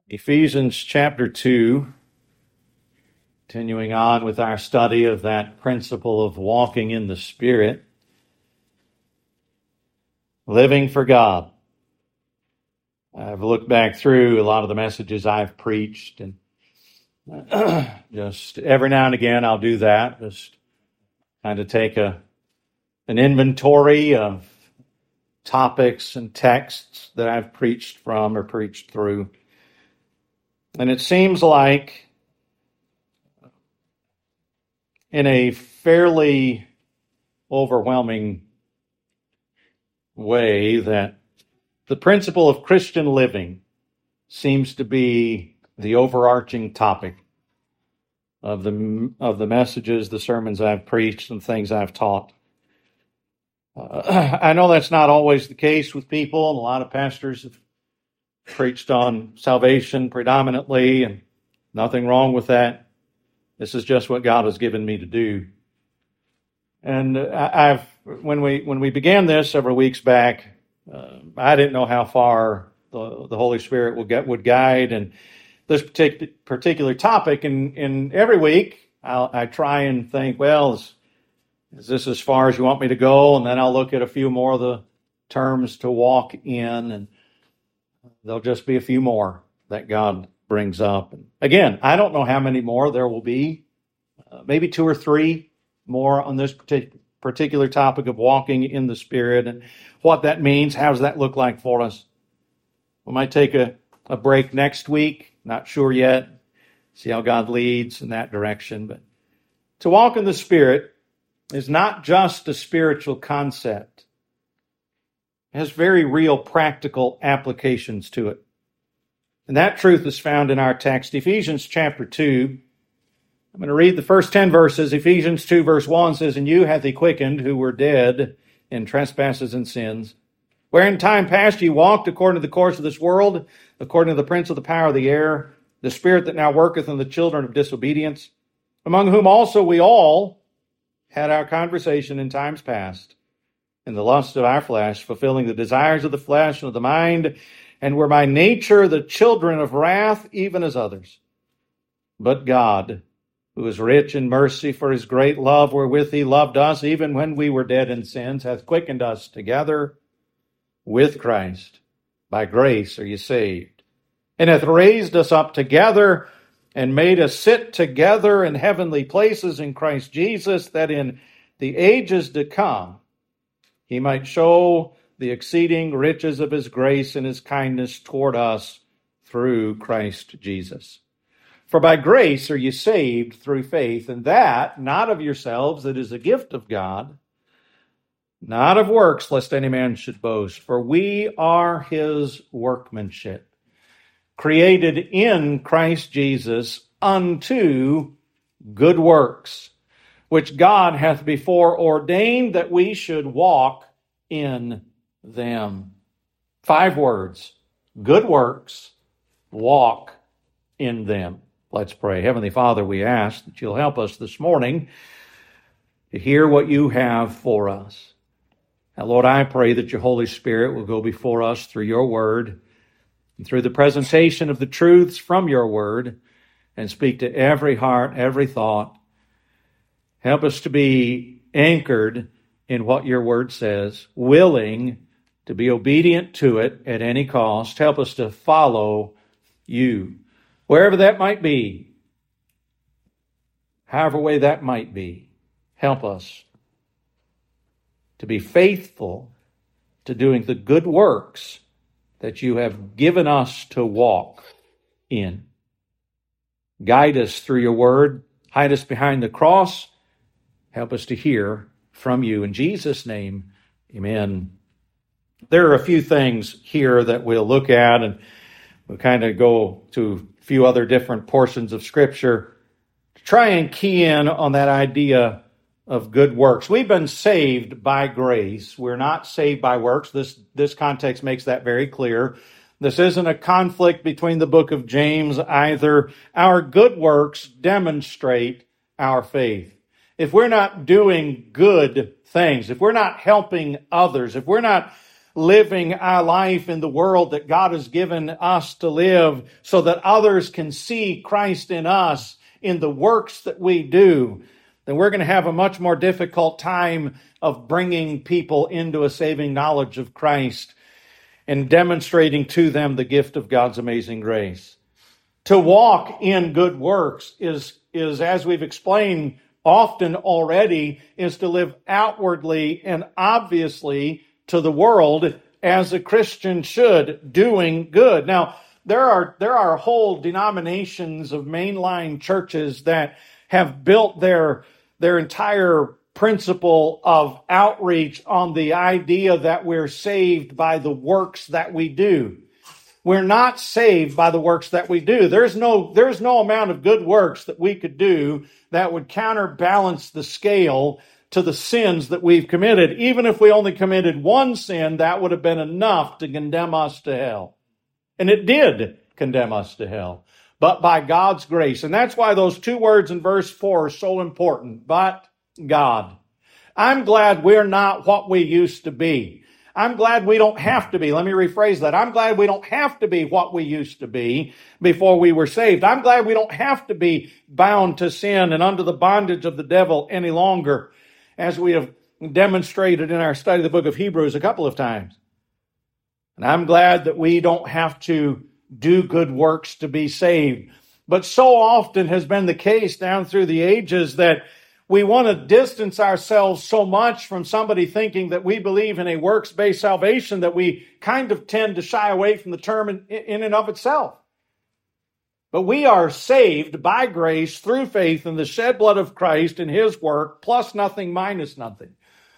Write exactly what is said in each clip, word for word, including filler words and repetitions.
Ephesians chapter two, continuing on with our study of that principle of walking in the Spirit, living for God. I've looked back through a lot of the messages I've preached, and just every now and again I'll do that, just kind of take a an inventory of topics and texts that I've preached from or preached through. And it seems like in a fairly overwhelming way that the principle of Christian living seems to be the overarching topic of the of the messages, the sermons I've preached, and things I've taught. Uh, I know that's not always the case with people, and a lot of pastors have preached on salvation predominantly, and nothing wrong with that. This is just what God has given me to do. And I've when we when we began this several weeks back, uh, I didn't know how far the, the Holy Spirit would get would guide and this partic- particular topic. And, and every week I'll, I try and think, well, is, is this as far as you want me to go? And then I'll look at a few more of the terms to walk in, and there'll just be a few more that God brings up. And again, I don't know how many more there will be, uh, maybe two or three more on this partic- particular topic of walking in the Spirit and what that means. How does that look like for us? We might take a, a break next week, not sure yet, see how God leads in that direction. But to walk in the Spirit is not just a spiritual concept. It has very real practical applications to it. And that truth is found in our text, Ephesians chapter two. I'm going to read the first ten verses. Ephesians two verse one says, "And you hath he quickened who were dead in trespasses and sins, where in time past ye walked according to the course of this world, according to the prince of the power of the air, the spirit that now worketh in the children of disobedience, among whom also we all had our conversation in times past, in the lust of our flesh, fulfilling the desires of the flesh and of the mind, and were by nature the children of wrath, even as others. But God, who is rich in mercy for his great love wherewith he loved us, even when we were dead in sins, hath quickened us together with Christ. By grace are ye saved, and hath raised us up together, and made us sit together in heavenly places in Christ Jesus, that in the ages to come he might show the exceeding riches of his grace and his kindness toward us through Christ Jesus. For by grace are ye saved through faith, and that not of yourselves, it is a gift of God, not of works, lest any man should boast. For we are his workmanship, created in Christ Jesus unto good works, which God hath before ordained that we should walk in them." Five words: good works, walk in them. Let's pray. Heavenly Father, we ask that you'll help us this morning to hear what you have for us. Now, Lord, I pray that your Holy Spirit will go before us through your word and through the presentation of the truths from your word, and speak to every heart, every thought. Help us to be anchored in what your word says, willing to be obedient to it at any cost. Help us to follow you, wherever that might be, however way that might be. Help us to be faithful to doing the good works that you have given us to walk in. Guide us through your word. Hide us behind the cross. Help us to hear from you. In Jesus' name, amen. There are a few things here that we'll look at, and we'll kind of go to a few other different portions of Scripture to try and key in on that idea of good works. We've been saved by grace. We're not saved by works. This, this context makes that very clear. This isn't a conflict between the book of James either. Our good works demonstrate our faith. If we're not doing good things, if we're not helping others, if we're not living our life in the world that God has given us to live so that others can see Christ in us, in the works that we do, then we're going to have a much more difficult time of bringing people into a saving knowledge of Christ and demonstrating to them the gift of God's amazing grace. To walk in good works is, is, as we've explained often already, is to live outwardly and obviously to the world as a Christian should, doing good. Now, there are there are whole denominations of mainline churches that have built their their entire principle of outreach on the idea that we're saved by the works that we do. We're not saved by the works that we do. There's no there's no amount of good works that we could do that would counterbalance the scale to the sins that we've committed. Even if we only committed one sin, that would have been enough to condemn us to hell. And it did condemn us to hell. But by God's grace. And that's why those two words in verse four are so important. But God. I'm glad we're not what we used to be. I'm glad we don't have to be. Let me rephrase that. I'm glad we don't have to be what we used to be before we were saved. I'm glad we don't have to be bound to sin and under the bondage of the devil any longer, as we have demonstrated in our study of the book of Hebrews a couple of times. And I'm glad that we don't have to do good works to be saved. But so often has been the case down through the ages that we want to distance ourselves so much from somebody thinking that we believe in a works-based salvation that we kind of tend to shy away from the term in, in and of itself. But we are saved by grace through faith in the shed blood of Christ and His work, plus nothing, minus nothing.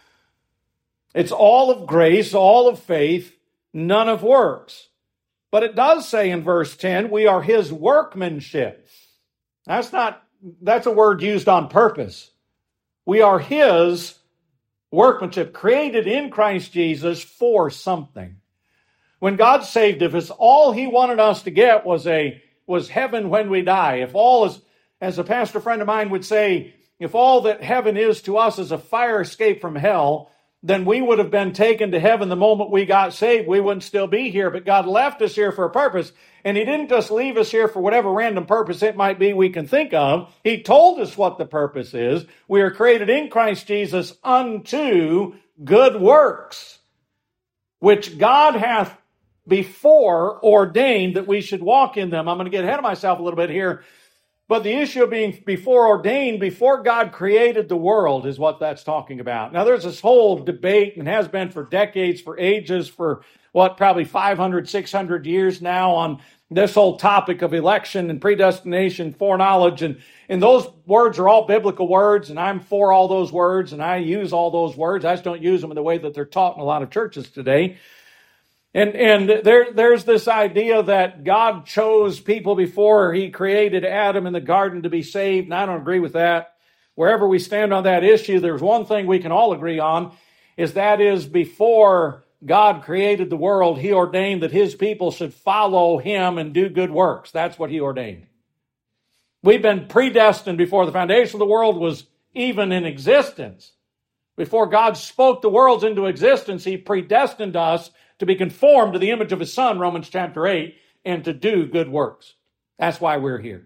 It's all of grace, all of faith, none of works. But it does say in verse ten, we are His workmanship. That's not, that's a word used on purpose. We are His workmanship, created in Christ Jesus for something. When God saved us, all He wanted us to get was a was heaven when we die. If all is, as a pastor friend of mine would say, if all that heaven is to us is a fire escape from hell, then we would have been taken to heaven the moment we got saved. We wouldn't still be here, but God left us here for a purpose. And He didn't just leave us here for whatever random purpose it might be we can think of. He told us what the purpose is. We are created in Christ Jesus unto good works, which God hath before ordained that we should walk in them. I'm going to get ahead of myself a little bit here. But the issue of being before ordained, before God created the world, is what that's talking about. Now, there's this whole debate, and has been for decades, for ages, for what, probably five hundred, six hundred years now, on this whole topic of election and predestination, foreknowledge. And, and those words are all biblical words, and I'm for all those words, and I use all those words. I just don't use them in the way that they're taught in a lot of churches today. And and there there's this idea that God chose people before He created Adam in the garden to be saved, and I don't agree with that. Wherever we stand on that issue, there's one thing we can all agree on, is that is before God created the world, He ordained that His people should follow Him and do good works. That's what He ordained. We've been predestined before the foundation of the world was even in existence. Before God spoke the worlds into existence, He predestined us to be conformed to the image of His Son, Romans chapter eight, and to do good works. That's why we're here.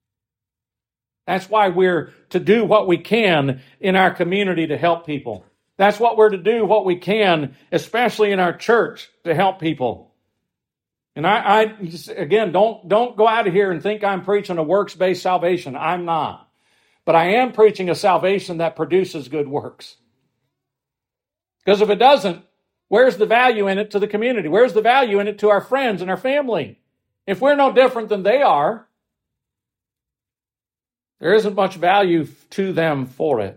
That's why we're to do what we can in our community to help people. That's what we're to do, what we can, especially in our church, to help people. And I, I again, don't, don't go out of here and think I'm preaching a works-based salvation. I'm not. But I am preaching a salvation that produces good works. Because if it doesn't, where's the value in it to the community? Where's the value in it to our friends and our family? If we're no different than they are, there isn't much value to them for it.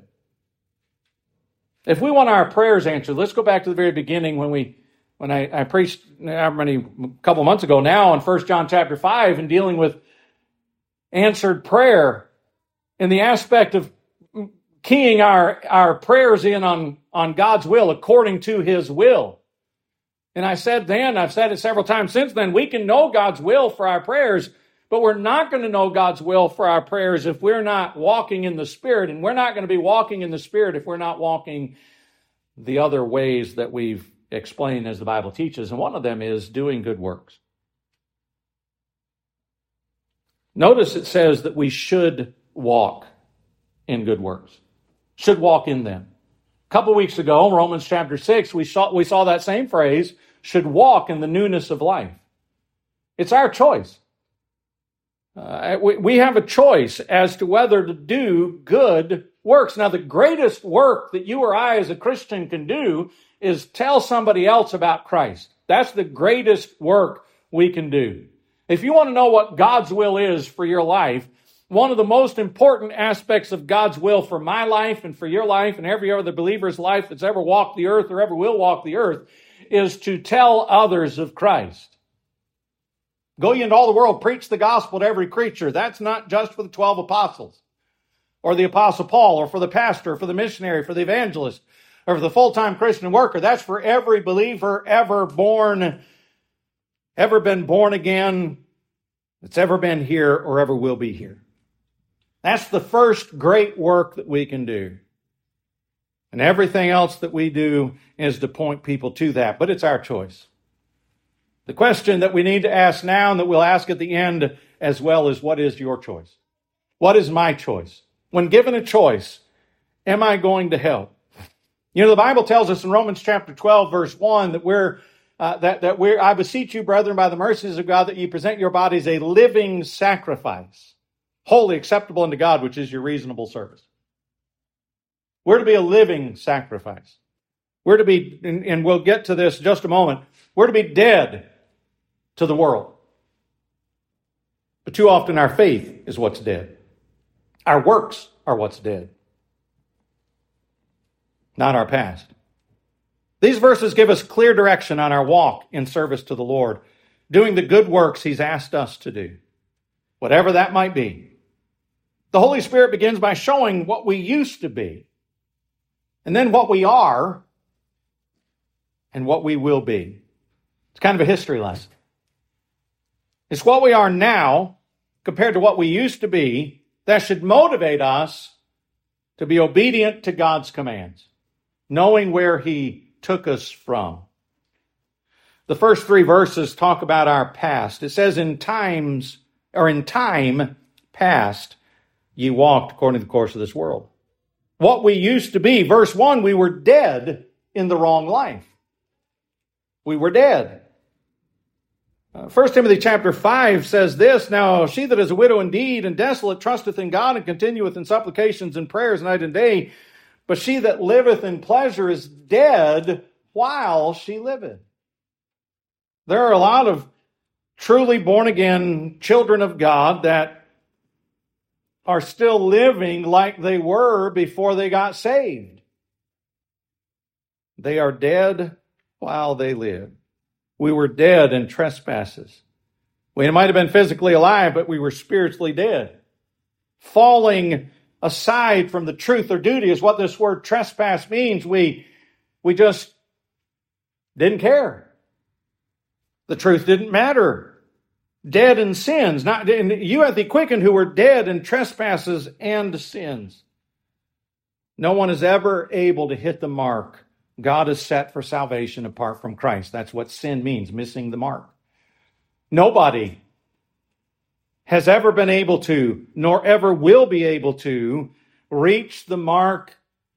If we want our prayers answered, let's go back to the very beginning when we, when I, I preached how many, a couple months ago now on First John chapter five and dealing with answered prayer in the aspect of keying our, our prayers in on, on God's will, according to His will. And I said then, I've said it several times since then, we can know God's will for our prayers, but we're not going to know God's will for our prayers if we're not walking in the Spirit. And we're not going to be walking in the Spirit if we're not walking the other ways that we've explain as the Bible teaches, and one of them is doing good works. Notice it says that we should walk in good works, should walk in them. A couple weeks ago, in Romans chapter six, we saw, we saw that same phrase, should walk in the newness of life. It's our choice. Uh, we, we have a choice as to whether to do good works. Now, the greatest work that you or I as a Christian can do is tell somebody else about Christ. That's the greatest work we can do. If you want to know what God's will is for your life, one of the most important aspects of God's will for my life and for your life and every other believer's life that's ever walked the earth or ever will walk the earth is to tell others of Christ. Go ye into all the world, preach the gospel to every creature. That's not just for the twelve apostles or the apostle Paul or for the pastor, or for the missionary, for the evangelist, or for the full-time Christian worker. That's for every believer ever born, ever been born again, that's ever been here or ever will be here. That's the first great work that we can do. And everything else that we do is to point people to that. But it's our choice. The question that we need to ask now and that we'll ask at the end as well is, what is your choice? What is my choice? When given a choice, am I going to help? You know, the Bible tells us in Romans chapter twelve, verse one, that we're, uh, that, that we're, I beseech you, brethren, by the mercies of God, that you present your bodies a living sacrifice, wholly acceptable unto God, which is your reasonable service. We're to be a living sacrifice. We're to be, and, and we'll get to this in just a moment, we're to be dead to the world. But too often our faith is what's dead. Our works are what's dead, not our past. These verses give us clear direction on our walk in service to the Lord, doing the good works He's asked us to do, whatever that might be. The Holy Spirit begins by showing what we used to be, and then what we are, and what we will be. It's kind of a history lesson. It's what we are now compared to what we used to be that should motivate us to be obedient to God's commands, knowing where He took us from. The first three verses talk about our past. It says, in times, or in time past, ye walked according to the course of this world. What we used to be. Verse one, we were dead in the wrong life. We were dead. Uh, First Timothy chapter five says this, now she that is a widow indeed and desolate trusteth in God and continueth in supplications and prayers night and day, but she that liveth in pleasure is dead while she liveth. There are a lot of truly born-again children of God that are still living like they were before they got saved. They are dead while they live. We were dead in trespasses. We might have been physically alive, but we were spiritually dead. Falling aside from the truth or duty is what this word trespass means. We, we just didn't care. The truth didn't matter. Dead in sins. Not, and you hath he quickened who were dead in trespasses and sins. No one is ever able to hit the mark God has set for salvation apart from Christ. That's what sin means, missing the mark. Nobody has ever been able to, nor ever will be able to, reach the mark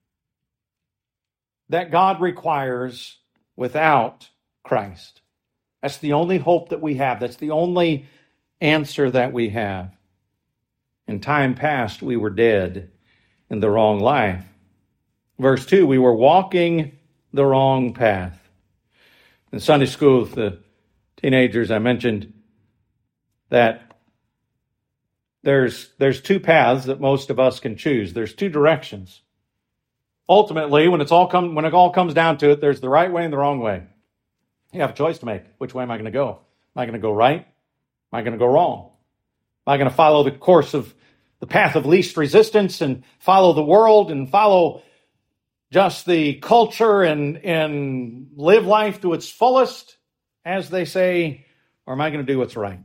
that God requires without Christ. That's the only hope that we have. That's the only answer that we have. In time past, we were dead in the wrong life. Verse two, we were walking the wrong path. In Sunday school with the teenagers, I mentioned that there's, there's two paths that most of us can choose. There's two directions. Ultimately, when it's all come, when it all comes down to it, there's the right way and the wrong way. You have a choice to make. Which way am I going to go? Am I going to go right? Am I going to go wrong? Am I going to follow the course of the path of least resistance and follow the world and follow just the culture and, and live life to its fullest, as they say, or am I going to do what's right?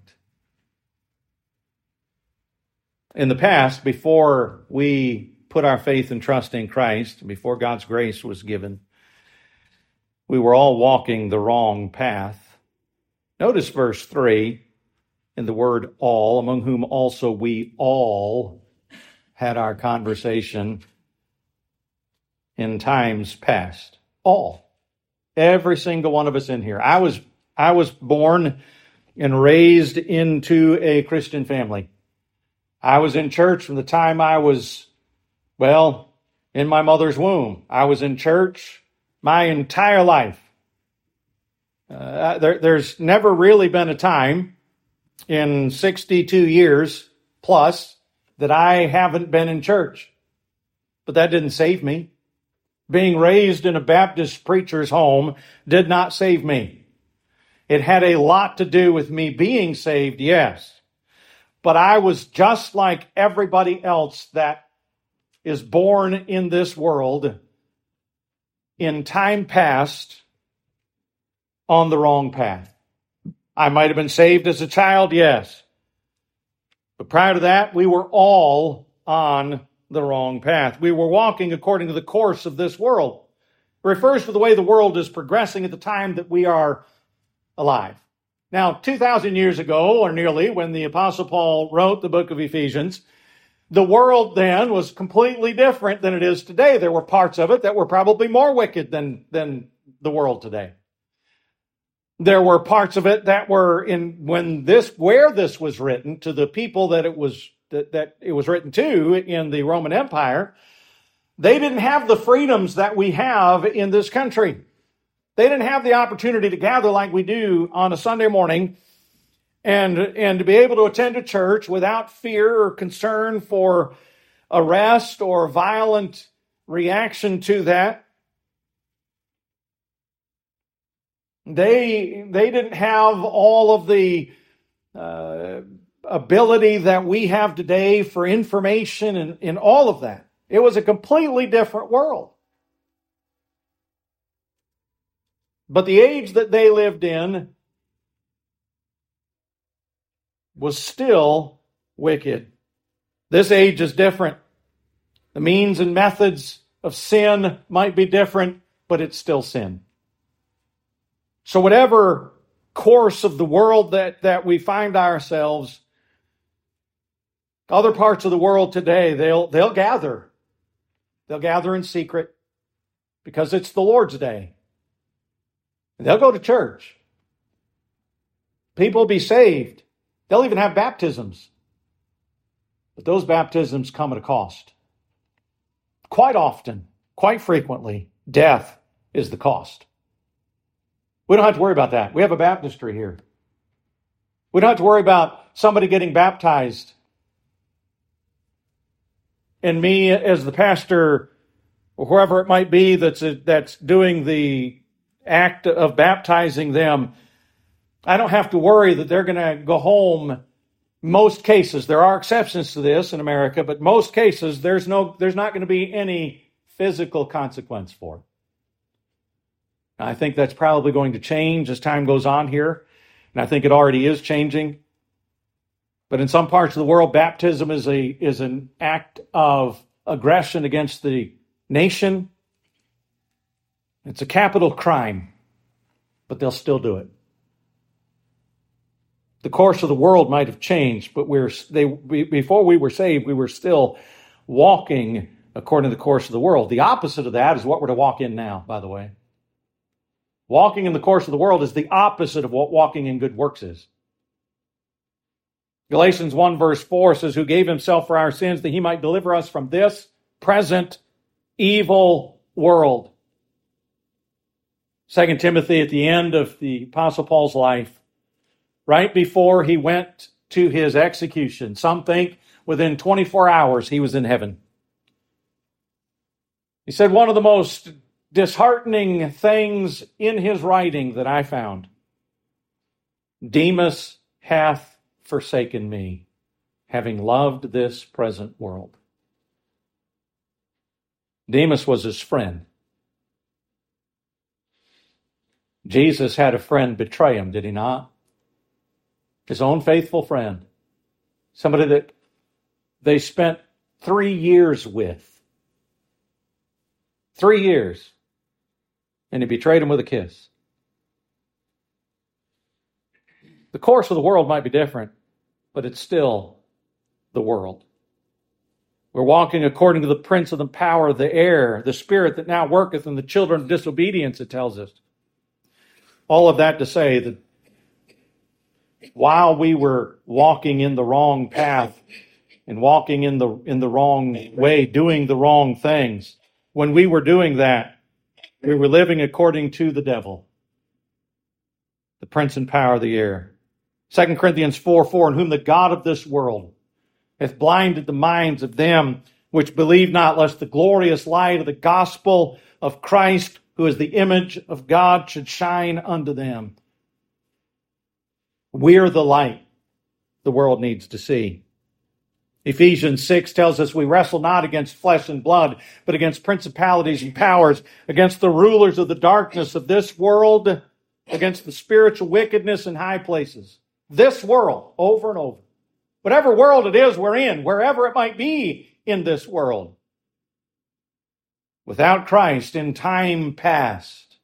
In the past, before we put our faith and trust in Christ, before God's grace was given, We were all walking the wrong path. Notice verse three in the word all, among whom also we all had our conversation in times past. All. Every single one of us in here. I was, I was born and raised into a Christian family. I was in church from the time I was, well, in my mother's womb. I was in church my entire life. Uh, there, there's never really been a time in sixty-two years plus that I haven't been in church. But that didn't save me. Being raised in a Baptist preacher's home did not save me. It had a lot to do with me being saved, yes. But I was just like everybody else that is born in this world in time past on the wrong path. I might have been saved as a child, yes. But prior to that, we were all on the wrong path. We were walking according to the course of this world. It refers to the way the world is progressing at the time that we are alive. Now, two thousand years ago, or nearly, when the Apostle Paul wrote the book of Ephesians, the world then was completely different than it is today. There were parts of it that were probably more wicked than, than the world today. There were parts of it that were in, when this, where this was written, to the people that it was, that, that it was written to in the Roman Empire, they didn't have the freedoms that we have in this country. They didn't have the opportunity to gather like we do on a Sunday morning and, and to be able to attend a church without fear or concern for arrest or violent reaction to that. They, they didn't have all of the uh, ability that we have today for information and, and all of that. It was a completely different world. But the age that they lived in was still wicked. This age is different. The means and methods of sin might be different, but it's still sin. So whatever course of the world that, that we find ourselves, other parts of the world today, they'll, they'll gather. They'll gather in secret because it's the Lord's day. And they'll go to church. People will be saved. They'll even have baptisms. But those baptisms come at a cost. Quite often, quite frequently, death is the cost. We don't have to worry about that. We have a baptistry here. We don't have to worry about somebody getting baptized and me as the pastor or whoever it might be that's that's doing the act of baptizing them. I don't have to worry that they're going to go home. Most cases, there are exceptions to this in America, but most cases there's no there's not going to be any physical consequence for it. I think that's probably going to change as time goes on here, and I think it already is changing. But in some parts of the world, baptism is a is an act of aggression against the nation. It's a capital crime, but they'll still do it. The course of the world might have changed, but we're they before we were saved, we were still walking according to the course of the world. The opposite of that is what we're to walk in now, by the way. Walking in the course of the world is the opposite of what walking in good works is. Galatians one verse four says, who gave himself for our sins that he might deliver us from this present evil world. Second Timothy at the end of the Apostle Paul's life, right before he went to his execution. Some think within twenty-four hours he was in heaven. He said one of the most disheartening things in his writing that I found. Demas hath forsaken me, having loved this present world. Demas was his friend. Jesus had a friend betray him, did he not? His own faithful friend. Somebody that they spent three years with. Three years. and he betrayed him with a kiss. The course of the world might be different, but it's still the world. We're walking according to the prince of the power of the air, the spirit that now worketh in the children of disobedience, it tells us. All of that to say that while we were walking in the wrong path and walking in the in the wrong way, doing the wrong things, when we were doing that, we were living according to the devil, the prince and power of the air. Second Corinthians four four, in whom the God of this world hath blinded the minds of them which believe not, lest the glorious light of the gospel of Christ, who is the image of God, should shine unto them. We're the light the world needs to see. Ephesians six tells us we wrestle not against flesh and blood, but against principalities and powers, against the rulers of the darkness of this world, against the spiritual wickedness in high places. This world, over and over. Whatever world it is we're in, wherever it might be in this world. Without Christ, in time past,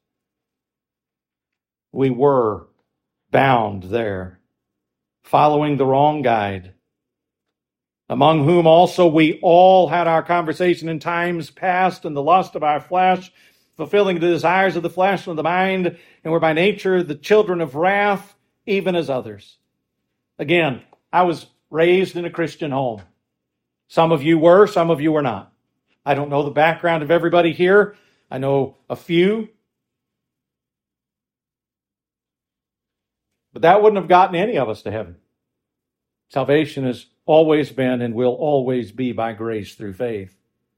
we were bound there, following the wrong guide, among whom also we all had our conversation in times past in the lust of our flesh, fulfilling the desires of the flesh and of the mind, and were by nature the children of wrath, even as others. Again, I was raised in a Christian home. Some of you were, some of you were not. I don't know the background of everybody here. I know a few. But that wouldn't have gotten any of us to heaven. Salvation has always been and will always be by grace through faith.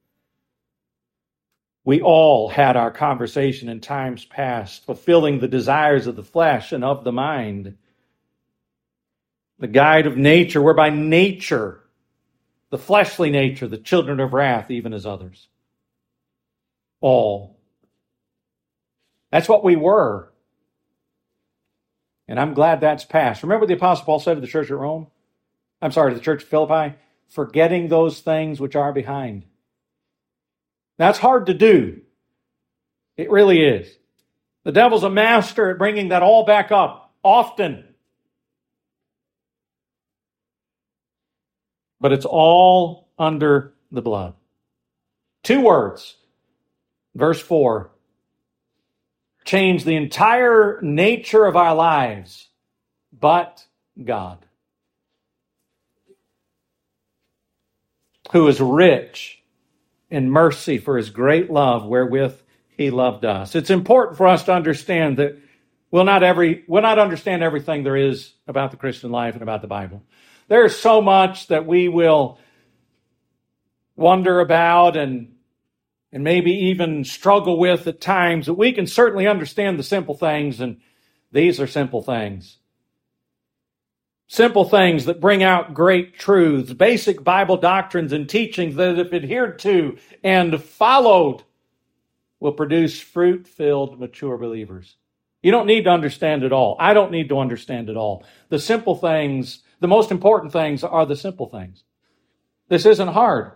We all had our conversation in times past, fulfilling the desires of the flesh and of the mind. The guide of nature, we're by nature, the fleshly nature, the children of wrath, even as others. All. That's what we were. And I'm glad that's past. Remember what the Apostle Paul said to the church at Rome? I'm sorry, to the church at Philippi? Forgetting those things which are behind. That's hard to do. It really is. The devil's a master at bringing that all back up, often. But it's all under the blood. Two words. Verse four. Change the entire nature of our lives, but God, who is rich in mercy for his great love wherewith he loved us. It's important for us to understand that we'll not every we'll not understand everything there is about the Christian life and about the Bible. There's so much that we will wonder about and and maybe even struggle with at times, that we can certainly understand the simple things, and these are simple things. Simple things that bring out great truths, basic Bible doctrines and teachings that, if adhered to and followed, will produce fruit-filled, mature believers. You don't need to understand it all. I don't need to understand it all. The simple things, the most important things are the simple things. This isn't hard.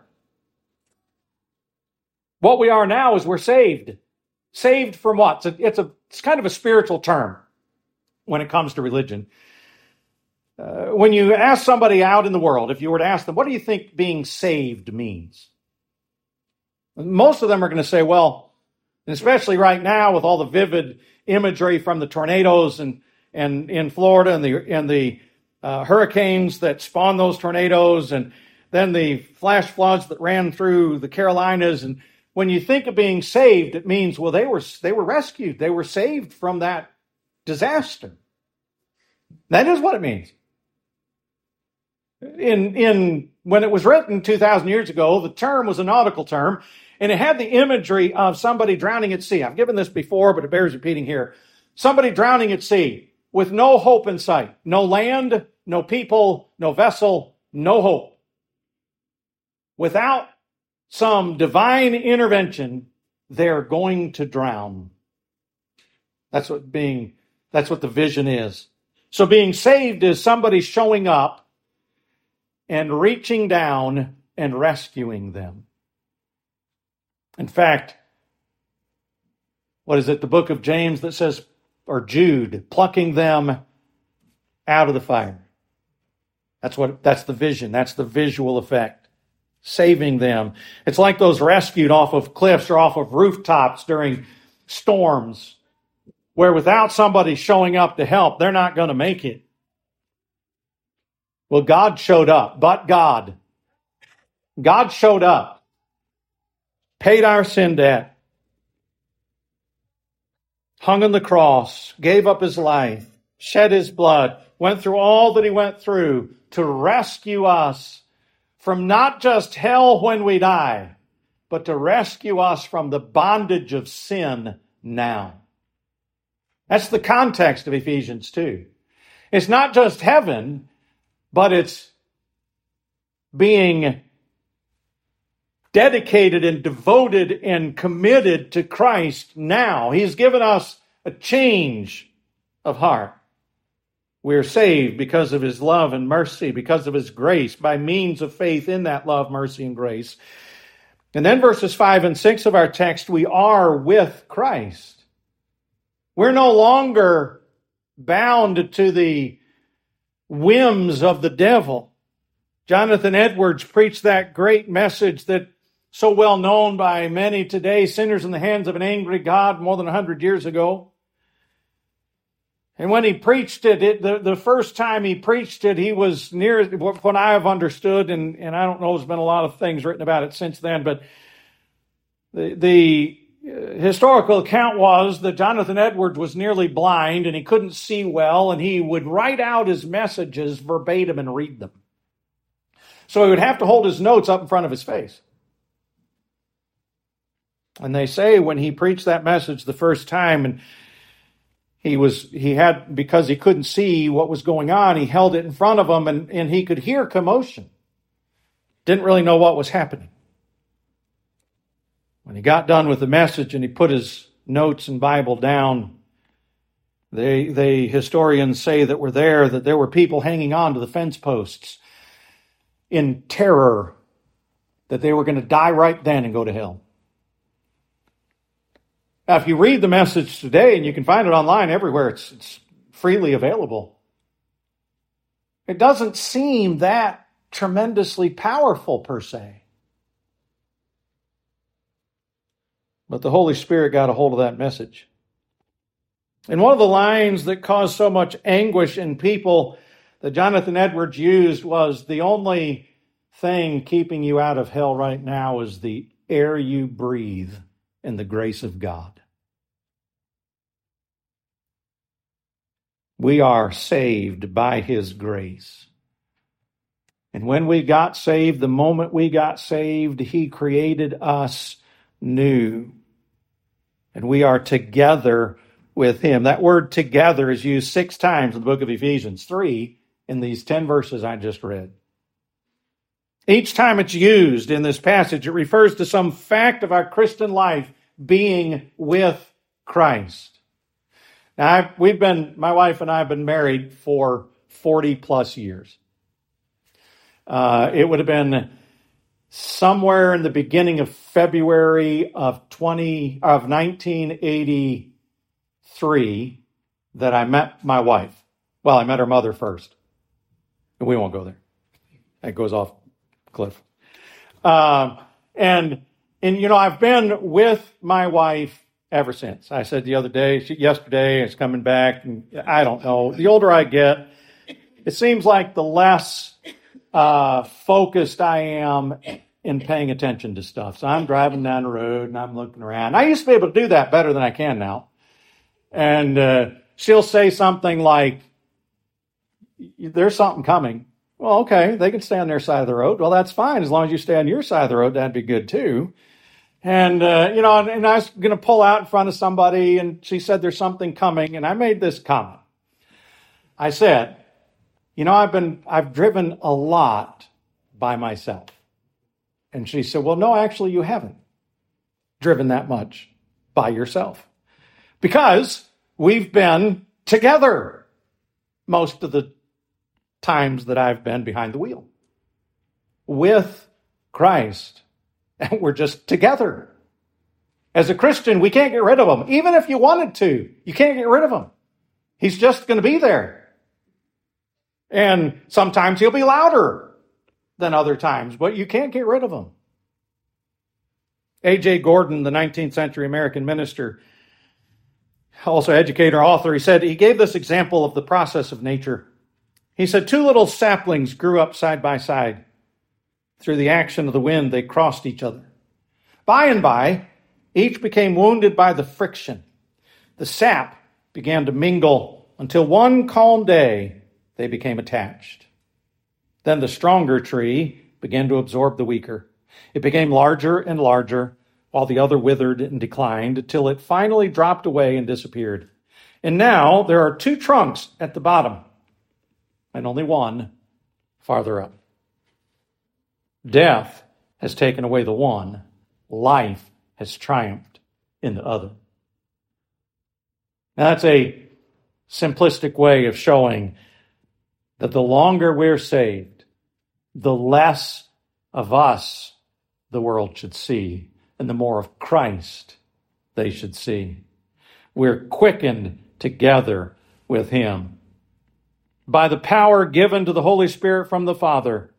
What we are now is we're saved. Saved from what? It's, a, it's, a, it's kind of a spiritual term when it comes to religion. Uh, when you ask somebody out in the world, if you were to ask them, what do you think being saved means? Most of them are going to say, well, and especially right now with all the vivid imagery from the tornadoes and, and in Florida and the, and the uh, hurricanes that spawned those tornadoes, and then the flash floods that ran through the Carolinas. And when you think of being saved, it means, well, they were they were rescued. They were saved from that disaster. That is what it means. In in when it was written two thousand years ago, the term was a nautical term, and it had the imagery of somebody drowning at sea. I've given this before, but it bears repeating here. Somebody drowning at sea with no hope in sight. No land, no people, no vessel, no hope. Without some divine intervention, they're going to drown. That's what being, that's what the vision is. So being saved is somebody showing up and reaching down and rescuing them. In fact, what is it, the book of James that says, or Jude, plucking them out of the fire. That's what, that's the vision. That's the visual effect. Saving them. It's like those rescued off of cliffs or off of rooftops during storms, where without somebody showing up to help, they're not going to make it. Well, God showed up, but God. God showed up, paid our sin debt, hung on the cross, gave up his life, shed his blood, went through all that he went through to rescue us from not just hell when we die, but to rescue us from the bondage of sin now. That's the context of Ephesians two. It's not just heaven, but it's being dedicated and devoted and committed to Christ now. He's given us a change of heart. We are saved because of his love and mercy, because of his grace, by means of faith in that love, mercy, and grace. And then verses five and six of our text, we are with Christ. We're no longer bound to the whims of the devil. Jonathan Edwards preached that great message that so well known by many today, Sinners in the Hands of an Angry God, more than a hundred years ago. And when he preached it, it the, the first time he preached it, he was near, what I have understood, and, and I don't know, there's been a lot of things written about it since then, but the, the historical account was that Jonathan Edwards was nearly blind and he couldn't see well, and he would write out his messages verbatim and read them. So he would have to hold his notes up in front of his face. And they say when he preached that message the first time, and he was, he had, because he couldn't see what was going on, he held it in front of him, and, and he could hear commotion. Didn't really know what was happening. When he got done with the message and he put his notes and Bible down, they, they historians say that were there, that there were people hanging on to the fence posts in terror that they were going to die right then and go to hell. Now, if you read the message today, and you can find it online everywhere, it's, it's freely available, it doesn't seem that tremendously powerful per se. But the Holy Spirit got a hold of that message. And one of the lines that caused so much anguish in people that Jonathan Edwards used was, the only thing keeping you out of hell right now is the air you breathe and the grace of God. We are saved by his grace. And when we got saved, the moment we got saved, he created us new. And we are together with him. That word together is used six times in the book of Ephesians, three in these ten verses I just read. Each time it's used in this passage, it refers to some fact of our Christian life being with Christ. Now, I've, we've been, my wife and I have been married for forty plus years. Uh, it would have been somewhere in the beginning of February of twenty of nineteen eighty-three that I met my wife. Well, I met her mother first. And we won't go there. That goes off cliff. Um, and, and, you know, I've been with my wife ever since. I said the other day, she, yesterday, it's coming back, and I don't know. The older I get, it seems like the less uh, focused I am in paying attention to stuff. So I'm driving down the road and I'm looking around. I used to be able to do that better than I can now. And uh, she'll say something like, there's something coming. Well, okay, they can stay on their side of the road. Well, that's fine. As long as you stay on your side of the road, that'd be good too. And, uh, you know, and, and I was going to pull out in front of somebody, and she said there's something coming. And I made this comment. I said, you know, I've been, I've driven a lot by myself. And she said, well, no, actually, you haven't driven that much by yourself. Because we've been together most of the times that I've been behind the wheel with Christ. And we're just together. As a Christian, we can't get rid of him. Even if you wanted to, you can't get rid of him. He's just going to be there. And sometimes he'll be louder than other times, but you can't get rid of him. A J Gordon, the nineteenth century American minister, also educator, author, he said, he gave this example of the process of nature. He said, two little saplings grew up side by side. Through the action of the wind, they crossed each other. By and by, each became wounded by the friction. The sap began to mingle until one calm day they became attached. Then the stronger tree began to absorb the weaker. It became larger and larger, while the other withered and declined, until it finally dropped away and disappeared. And now there are two trunks at the bottom, and only one farther up. Death has taken away the one. Life has triumphed in the other. Now, that's a simplistic way of showing that the longer we're saved, the less of us the world should see, and the more of Christ they should see. We're quickened together with him. By the power given to the Holy Spirit from the Father,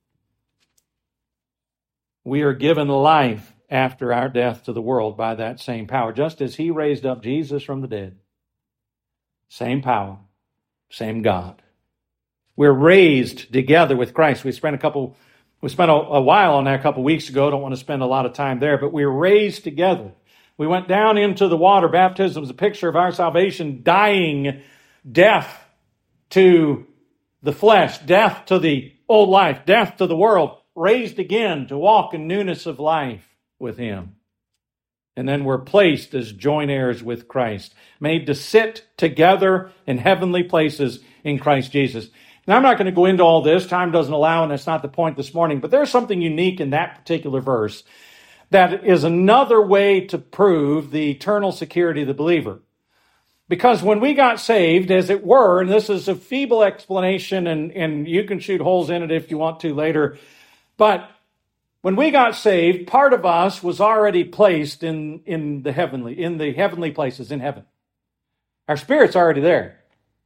we are given life after our death to the world by that same power, just as he raised up Jesus from the dead. Same power, same God. We're raised together with Christ. We spent a couple, we spent a, a while on that a couple weeks ago. Don't want to spend a lot of time there, but we're raised together. We went down into the water. Baptism is a picture of our salvation, dying death to the flesh, death to the old life, death to the world, raised again to walk in newness of life with him. And then we're placed as joint heirs with Christ, made to sit together in heavenly places in Christ Jesus. Now, I'm not going to go into all this. Time doesn't allow, and that's not the point this morning. But there's something unique in that particular verse that is another way to prove the eternal security of the believer. Because when we got saved, as it were, and this is a feeble explanation, and, and you can shoot holes in it if you want to later, but when we got saved, part of us was already placed in, in the heavenly, in the heavenly places in heaven. Our spirit's already there.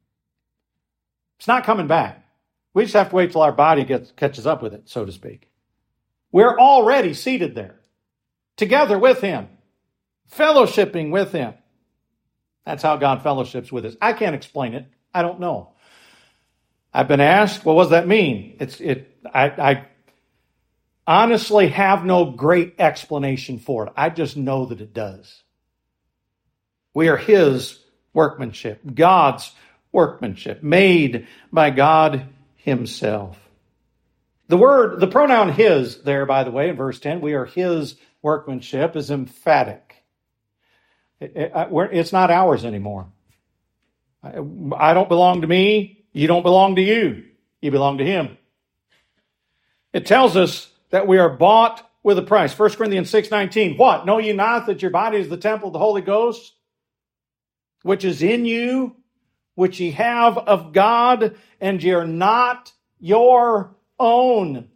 It's not coming back. We just have to wait till our body gets, catches up with it, so to speak. We're already seated there, together with him, fellowshipping with him. That's how God fellowships with us. I can't explain it. I don't know. I've been asked, well, what does that mean? It's it. I, I honestly have no great explanation for it. I just know that it does. We are his workmanship, God's workmanship, made by God himself. The word, the pronoun his there, by the way, in verse ten, we are his workmanship, is emphatic. It, it, it's not ours anymore. I, I don't belong to me. You don't belong to you. You belong to him. It tells us that we are bought with a price. First Corinthians six nineteen. What? Know ye not that your body is the temple of the Holy Ghost, which is in you, which ye have of God, and ye are not your own.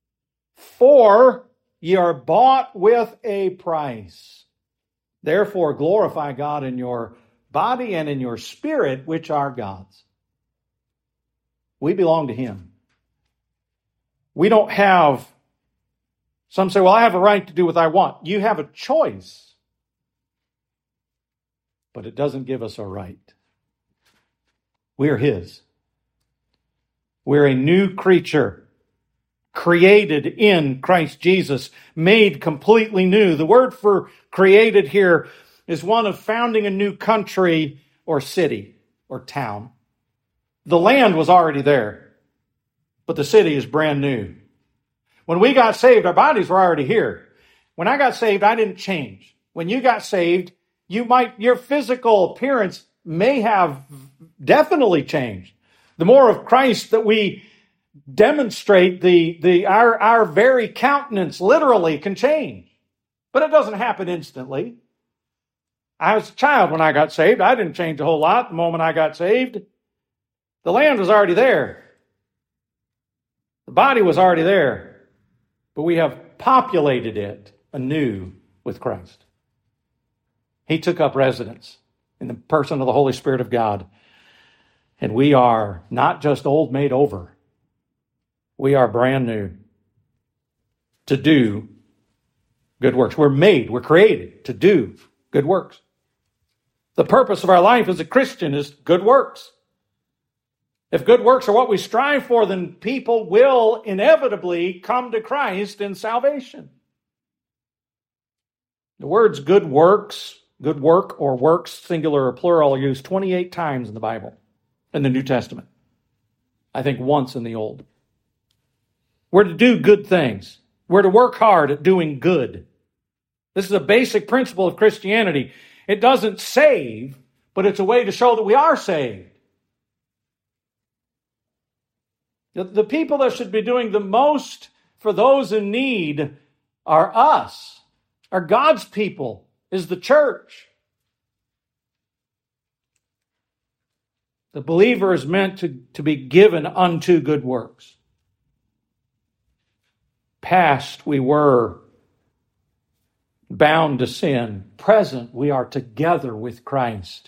For ye are bought with a price. Therefore glorify God in your body and in your spirit, which are God's. We belong to him. We don't have, some say, well, I have a right to do what I want. You have a choice. But it doesn't give us a right. We are his. We're a new creature, created in Christ Jesus, made completely new. The word for created here is one of founding a new country or city or town. The land was already there, but the city is brand new. When we got saved, our bodies were already here. When I got saved, I didn't change. When you got saved, you might, your physical appearance may have definitely changed. The more of Christ that we demonstrate, the, the, our, our very countenance literally can change. But it doesn't happen instantly. I was a child when I got saved. I didn't change a whole lot the moment I got saved. The land was already there. The body was already there. But we have populated it anew with Christ. He took up residence in the person of the Holy Spirit of God. And we are not just old made over. We are brand new to do good works. We're made, we're created to do good works. The purpose of our life as a Christian is good works. If good works are what we strive for, then people will inevitably come to Christ in salvation. The words good works, good work or works, singular or plural, are used twenty-eight times in the Bible, in the New Testament. I think once in the Old. We're to do good things. We're to work hard at doing good. This is a basic principle of Christianity. It doesn't save, but it's a way to show that we are saved. The, the people that should be doing the most for those in need are us, are God's people, is the church. The believer is meant to, to be given unto good works. Past, we were bound to sin. Present, we are together with Christ.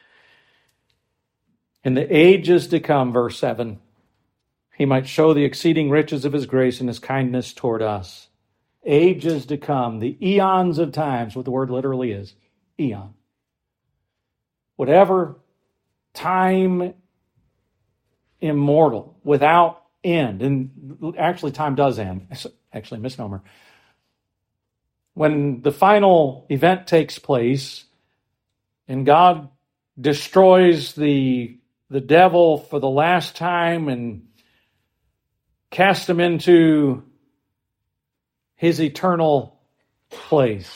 In the ages to come, verse seven, He might show the exceeding riches of His grace and His kindness toward us. Ages to come, the eons of times, what the word literally is, eon. Whatever time immortal, without end, and actually time does end, actually misnomer. When the final event takes place and God destroys the, the devil for the last time and casts him into his eternal place,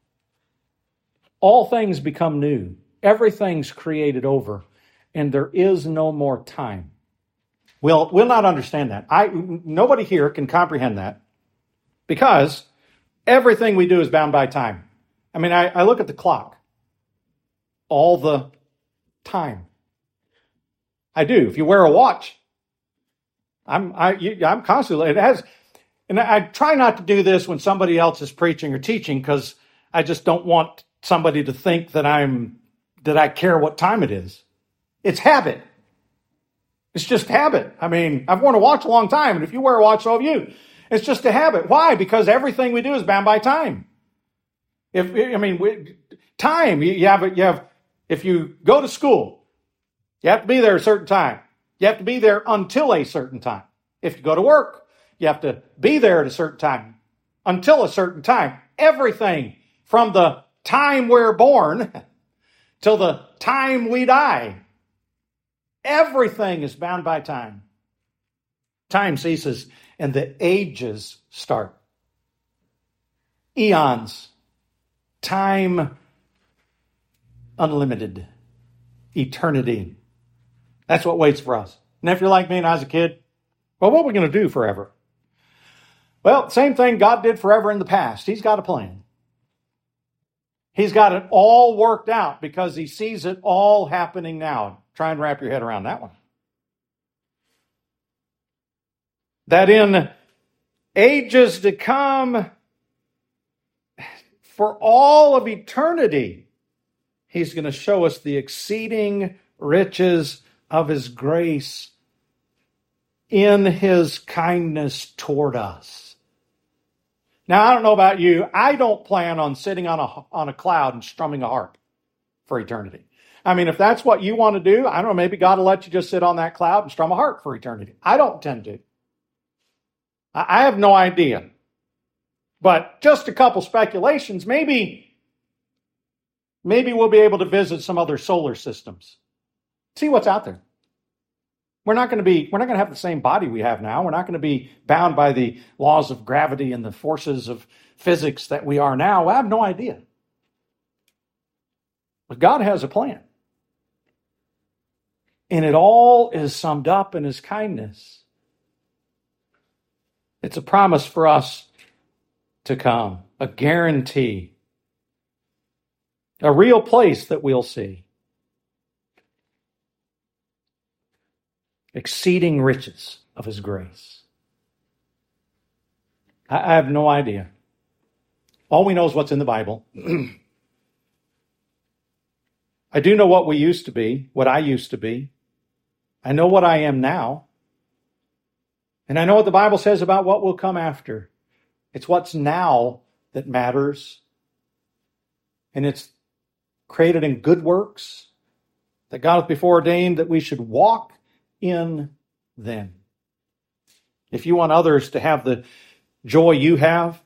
all things become new. Everything's created over, and there is no more time. We'll, we'll not understand that. I, nobody here can comprehend that because everything we do is bound by time. I mean, I, I look at the clock all the time. I do. If you wear a watch, I'm I, you, I'm constantly, it has, and I, I try not to do this when somebody else is preaching or teaching because I just don't want somebody to think that I'm, that I care what time it is. It's habit. It's just habit. I mean, I've worn a watch a long time, and if you wear a watch, so have you. It's just a habit. Why? Because everything we do is bound by time. If I mean, we, time. You have you have. If you go to school, you have to be there a certain time. You have to be there until a certain time. If you go to work, you have to be there at a certain time until a certain time. Everything from the time we're born till the time we die. Everything is bound by time. Time ceases and the ages start. Eons. Time unlimited. Eternity. That's what waits for us. And if you're like me and I was a kid, well, what are we going to do forever? Well, same thing God did forever in the past. He's got a plan. He's got it all worked out because He sees it all happening now. Try and wrap your head around that one. That in ages to come, for all of eternity, He's going to show us the exceeding riches of His grace in His kindness toward us. Now, I don't know about you. I don't plan on sitting on a, on a cloud and strumming a harp for eternity. I mean, if that's what you want to do, I don't know, maybe God will let you just sit on that cloud and strum a harp for eternity. I don't tend to. I have no idea. But just a couple speculations, maybe, maybe we'll be able to visit some other solar systems. See what's out there. We're not going to be, we're not going to have the same body we have now. We're not going to be bound by the laws of gravity and the forces of physics that we are now. I have no idea. But God has a plan. And it all is summed up in His kindness. It's a promise for us to come, a guarantee, a real place that we'll see. Exceeding riches of His grace. I, I have no idea. All we know is what's in the Bible. I do know what we used to be, what I used to be. I know what I am now. And I know what the Bible says about what will come after. It's what's now that matters. And it's created in good works that God hath before ordained that we should walk in them. If you want others to have the joy you have,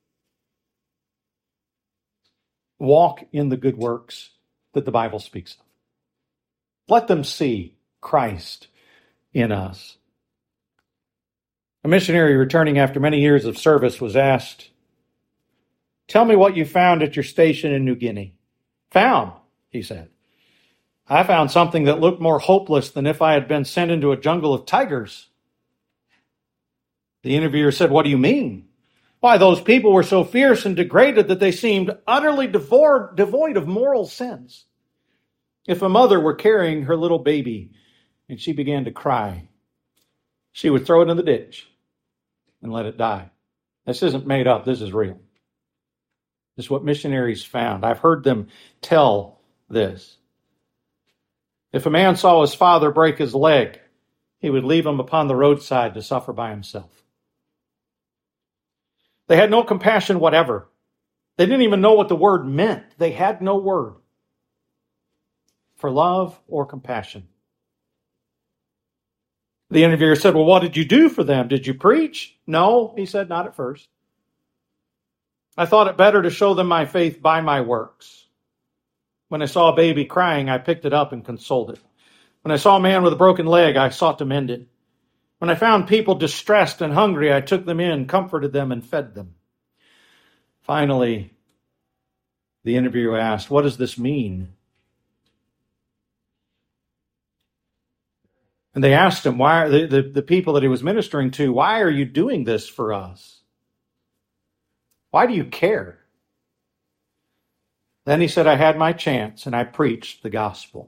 walk in the good works that the Bible speaks of. Let them see Christ in us. A missionary returning after many years of service was asked, "Tell me what you found at your station in New Guinea." "Found," he said. "I found something that looked more hopeless than if I had been sent into a jungle of tigers." The interviewer said, "What do you mean?" "Why, those people were so fierce and degraded that they seemed utterly devoid, devoid of moral sense. If a mother were carrying her little baby and she began to cry, she would throw it in the ditch and let it die." This isn't made up. This is real. This is what missionaries found. I've heard them tell this. If a man saw his father break his leg, he would leave him upon the roadside to suffer by himself. They had no compassion whatever. They didn't even know what the word meant. They had no word for love or compassion. The interviewer said, "Well, what did you do for them? Did you preach?" "No," he said, "not at first. I thought it better to show them my faith by my works. When I saw a baby crying, I picked it up and consoled it. When I saw a man with a broken leg, I sought to mend it. When I found people distressed and hungry, I took them in, comforted them, and fed them." Finally, the interviewer asked, "What does this mean?" And they asked him, why the, the, the people that he was ministering to, "Why are you doing this for us? Why do you care?" Then he said, "I had my chance and I preached the gospel."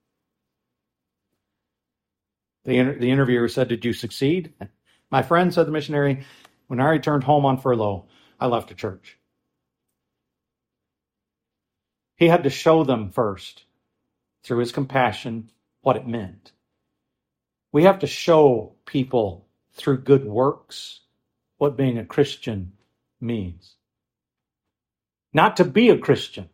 The, inter- the interviewer said, "Did you succeed?" "My friend," said the missionary, "when I returned home on furlough, I left the church." He had to show them first, through his compassion, what it meant. We have to show people through good works what being a Christian means. Not to be a Christian,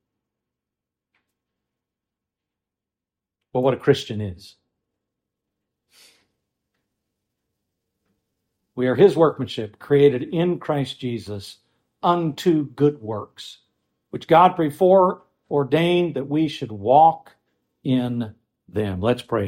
but what a Christian is. We are his workmanship, created in Christ Jesus unto good works, which God before ordained that we should walk in them. Let's pray.